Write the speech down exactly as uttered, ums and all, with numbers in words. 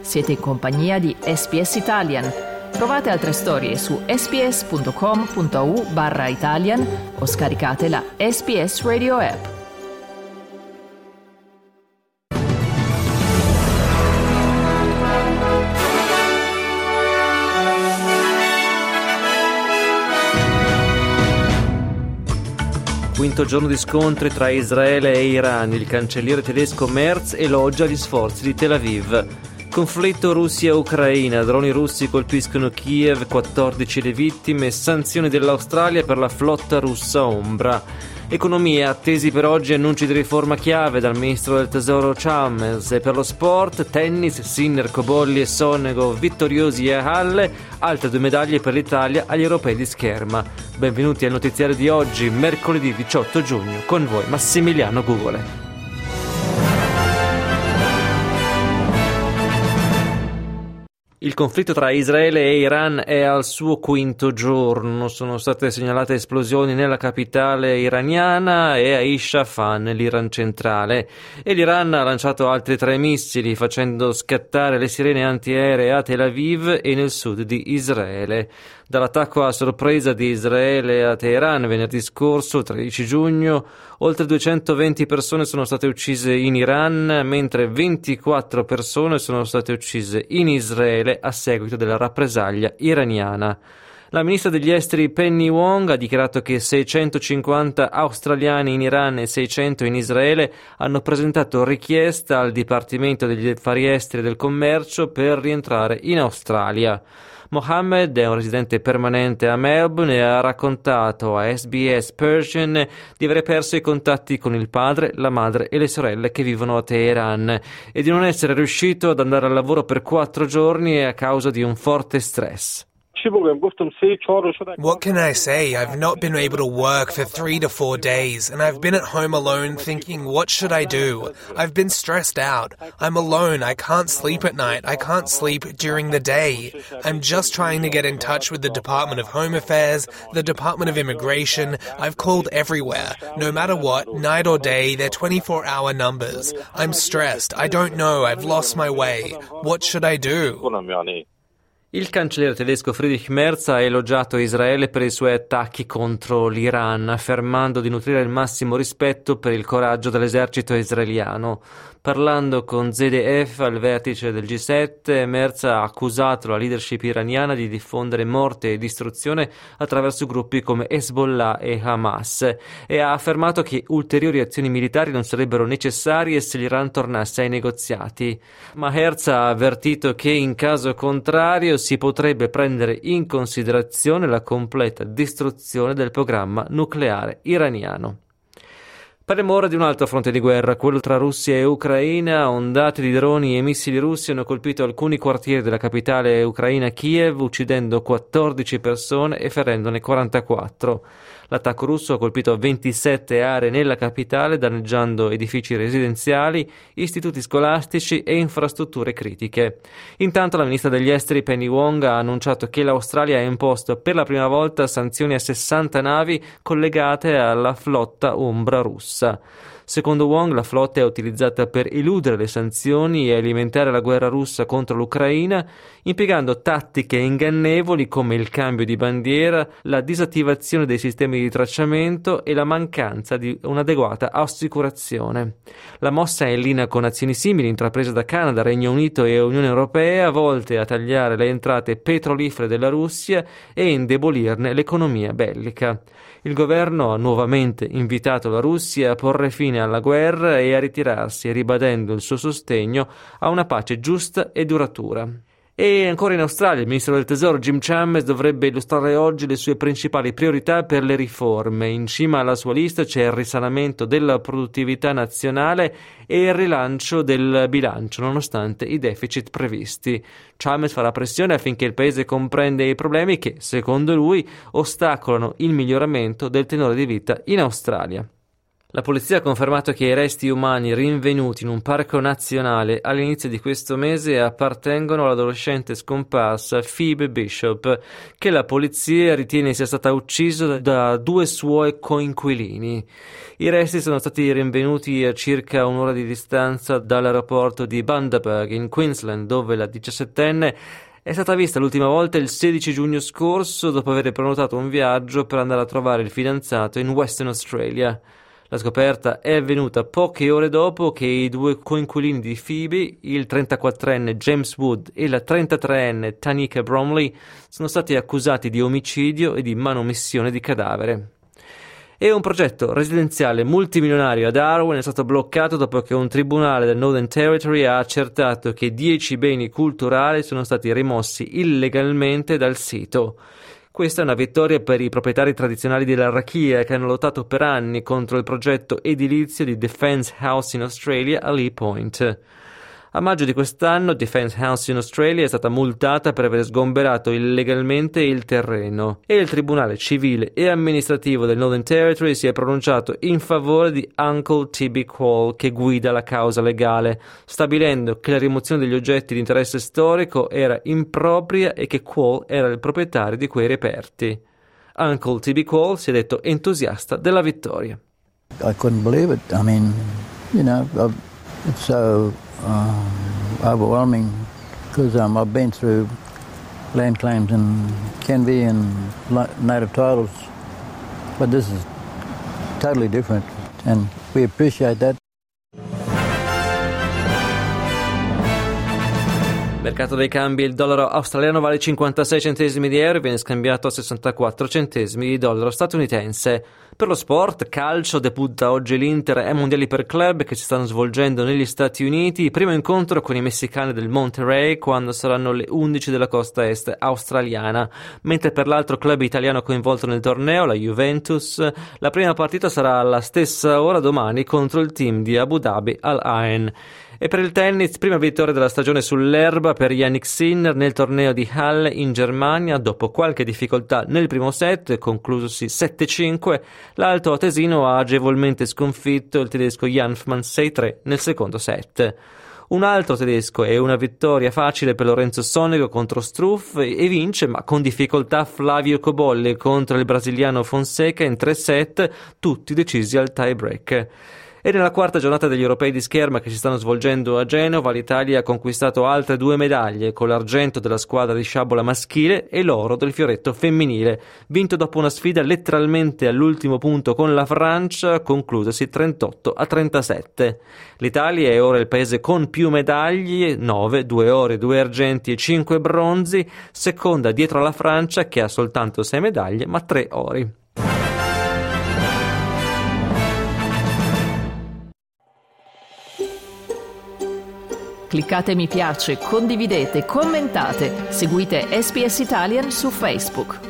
Siete in compagnia di S B S Italian. Trovate altre storie su sbs.com.au barra Italian o scaricate la S B S Radio app. Quinto giorno di scontri tra Israele e Iran. Il cancelliere tedesco Merz elogia gli sforzi di Tel Aviv. Conflitto Russia-Ucraina. Droni russi colpiscono Kiev, quattordici le vittime. Sanzioni dell'Australia per la flotta russa ombra. Economia, attesi per oggi annunci di riforma chiave dal ministro del tesoro Chalmers. E per lo sport, tennis, Sinner, Cobolli e Sonego vittoriosi a Halle, altre due medaglie per l'Italia agli europei di scherma. Benvenuti al notiziario di oggi, mercoledì diciotto giugno, con voi Massimiliano Gugole. Il conflitto tra Israele e Iran è al suo quinto giorno. Sono state segnalate esplosioni nella capitale iraniana e a Isfahan, nell'Iran centrale. E l'Iran ha lanciato altri tre missili, facendo scattare le sirene antiaeree a Tel Aviv e nel sud di Israele. Dall'attacco a sorpresa di Israele a Teheran venerdì scorso, tredici giugno, oltre duecentoventi persone sono state uccise in Iran, mentre ventiquattro persone sono state uccise in Israele a seguito della rappresaglia iraniana. La ministra degli esteri Penny Wong ha dichiarato che seicentocinquanta australiani in Iran e seicento in Israele hanno presentato richiesta al Dipartimento degli Affari Esteri e del Commercio per rientrare in Australia. Mohammed è un residente permanente a Melbourne e ha raccontato a S B S Persian di aver perso i contatti con il padre, la madre e le sorelle che vivono a Teheran e di non essere riuscito ad andare al lavoro per quattro giorni a causa di un forte stress. What can I say? I've not been able to work for three to four days, and I've been at home alone thinking, what should I do? I've been stressed out. I'm alone. I can't sleep at night. I can't sleep during the day. I'm just trying to get in touch with the Department of Home Affairs, the Department of Immigration. I've called everywhere. No matter what, night or day, they're twenty-four hour numbers. I'm stressed. I don't know. I've lost my way. What should I do? Il cancelliere tedesco Friedrich Merz ha elogiato Israele per i suoi attacchi contro l'Iran, affermando di nutrire il massimo rispetto per il coraggio dell'esercito israeliano. Parlando con Z D F al vertice del G sette, Merz ha accusato la leadership iraniana di diffondere morte e distruzione attraverso gruppi come Hezbollah e Hamas e ha affermato che ulteriori azioni militari non sarebbero necessarie se l'Iran tornasse ai negoziati. Ma Merz ha avvertito che in caso contrario si potrebbe prendere in considerazione la completa distruzione del programma nucleare iraniano. Parliamo ora di un altro fronte di guerra, quello tra Russia e Ucraina. Ondate di droni e missili russi hanno colpito alcuni quartieri della capitale ucraina Kiev, uccidendo quattordici persone e ferendone quarantaquattro. L'attacco russo ha colpito ventisette aree nella capitale, danneggiando edifici residenziali, istituti scolastici e infrastrutture critiche. Intanto la ministra degli esteri Penny Wong ha annunciato che l'Australia ha imposto per la prima volta sanzioni a sessanta navi collegate alla flotta ombra russa. Secondo Wong, la flotta è utilizzata per eludere le sanzioni e alimentare la guerra russa contro l'Ucraina, impiegando tattiche ingannevoli come il cambio di bandiera, la disattivazione dei sistemi di tracciamento e la mancanza di un'adeguata assicurazione. La mossa è in linea con azioni simili intraprese da Canada, Regno Unito e Unione Europea, volte a tagliare le entrate petrolifere della Russia e indebolirne l'economia bellica. Il governo ha nuovamente invitato la Russia a porre fine alla guerra e a ritirarsi, ribadendo il suo sostegno a una pace giusta e duratura. E ancora in Australia il ministro del tesoro Jim Chalmers dovrebbe illustrare oggi le sue principali priorità per le riforme. In cima alla sua lista c'è il risanamento della produttività nazionale e il rilancio del bilancio, nonostante i deficit previsti. Chalmers farà pressione affinché il paese comprenda i problemi che, secondo lui, ostacolano il miglioramento del tenore di vita in Australia. La polizia ha confermato che i resti umani rinvenuti in un parco nazionale all'inizio di questo mese appartengono all'adolescente scomparsa Phoebe Bishop, che la polizia ritiene sia stata uccisa da due suoi coinquilini. I resti sono stati rinvenuti a circa un'ora di distanza dall'aeroporto di Bundaberg in Queensland, dove la diciassettenne è stata vista l'ultima volta il sedici giugno scorso dopo aver prenotato un viaggio per andare a trovare il fidanzato in Western Australia. La scoperta è avvenuta poche ore dopo che i due coinquilini di Phoebe, il trentaquattrenne James Wood e la trentatreenne Tanika Bromley, sono stati accusati di omicidio e di manomissione di cadavere. E un progetto residenziale multimilionario a Darwin è stato bloccato dopo che un tribunale del Northern Territory ha accertato che dieci beni culturali sono stati rimossi illegalmente dal sito. Questa è una vittoria per i proprietari tradizionali dell'Arrachia che hanno lottato per anni contro il progetto edilizio di Defence House in Australia a Lee Point. A maggio di quest'anno Defence House in Australia è stata multata per aver sgomberato illegalmente il terreno e il Tribunale civile e amministrativo del Northern Territory si è pronunciato in favore di Uncle Tibby Quall, che guida la causa legale, stabilendo che la rimozione degli oggetti di interesse storico era impropria e che Quall era il proprietario di quei reperti. Uncle Tibby Quall si è detto entusiasta della vittoria. I couldn't believe it. I mean, you know, it's so Um, overwhelming because um, I've been through land claims in Kenvie and native titles, but this is totally different and we appreciate that. Mercato dei cambi: il dollaro australiano vale cinquantasei centesimi di euro e viene scambiato a sessantaquattro centesimi di dollaro statunitense. Per lo sport, calcio, debutta oggi l'Inter ai mondiali per club che si stanno svolgendo negli Stati Uniti, primo incontro con i messicani del Monterrey quando saranno le undici della costa est australiana, mentre per l'altro club italiano coinvolto nel torneo, la Juventus, la prima partita sarà alla stessa ora domani contro il team di Abu Dhabi Al Ain. E per il tennis, prima vittoria della stagione sull'erba per Jannik Sinner nel torneo di Halle in Germania. Dopo qualche difficoltà nel primo set, conclusosi sette cinque, l'alto atesino ha agevolmente sconfitto il tedesco Janfman sei tre nel secondo set. Un altro tedesco e una vittoria facile per Lorenzo Sonego contro Struff e vince, ma con difficoltà, Flavio Cobolli contro il brasiliano Fonseca in tre set, tutti decisi al tie break. E nella quarta giornata degli europei di scherma che si stanno svolgendo a Genova, l'Italia ha conquistato altre due medaglie, con l'argento della squadra di sciabola maschile e l'oro del fioretto femminile, vinto dopo una sfida letteralmente all'ultimo punto con la Francia, conclusasi trentotto a trentasette. L'Italia è ora il paese con più medaglie, nove, due ori, due argenti e cinque bronzi, seconda dietro alla Francia che ha soltanto sei medaglie ma tre ori. Cliccate mi piace, condividete, commentate, seguite S B S Italian su Facebook.